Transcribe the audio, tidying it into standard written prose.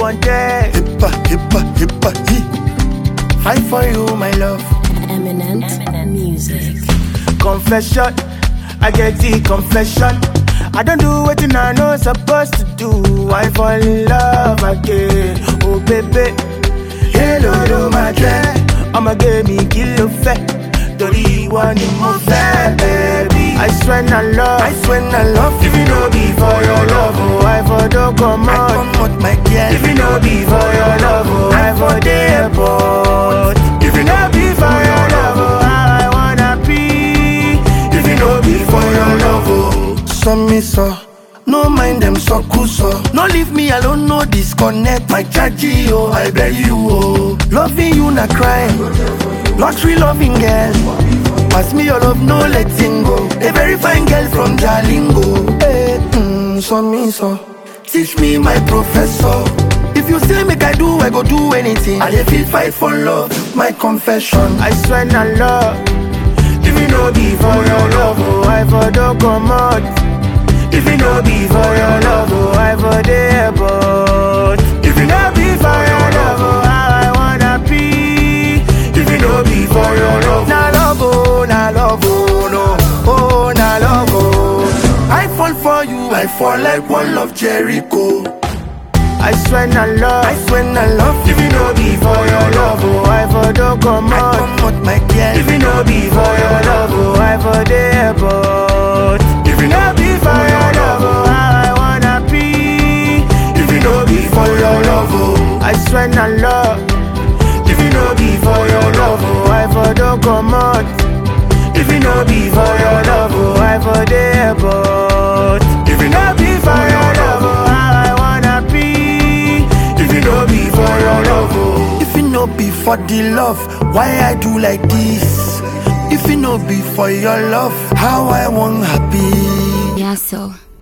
wanted. Hippa, hippa, hippa, he. Fight for you, my love. Eminent music. Confession, I get the confession. I don't do what I know supposed to do. I fall in love again. Oh baby, hello to my dread. I'ma give me kilo fat. Don't want more fat, baby. I swear I love. If you know be for your love, oh, I for don't come out. Come out, my girl. If you know be for your love, oh, I for the airport. If you know be for your love, oh, how I wanna be. If you know be for your love, oh. Some me so, no mind them so cool so. No leave me alone, no disconnect my charge, oh, I beg you, oh. Loving you na crime, lottery loving girl. Pass me your love, no letting go. A very fine girl from Jalingo. Hey, so me so, teach me my professor. If you say make I do, I go do anything. I dey feel fight for love, my confession. I swear I love. If you know be for your love, oh, I for don't come out. If you know be for your love, oh, I for the airport. If you know be for your love, oh, how I wanna be. If you know be for your love, Na love, oh, no. Oh, na love, oh. I fall for you, I fall like one of Jericho. I swear I love. If If you know be for your love, oh, I for don't come I out. come out, my girl. If you know be for your love, oh, I for the airport. If you know be for your love, oh, how I wanna be. If you know be for your love, oh, I swear I love. If you know be for your love, oh, I for don't come out. If you know be for your love, oh, I for the airport. If you know be for your love, oh, how I wanna be. If you know be for your love, oh. If it no be for the love, why I do like this? If it no be for your love, how I want happy. Yeah, so.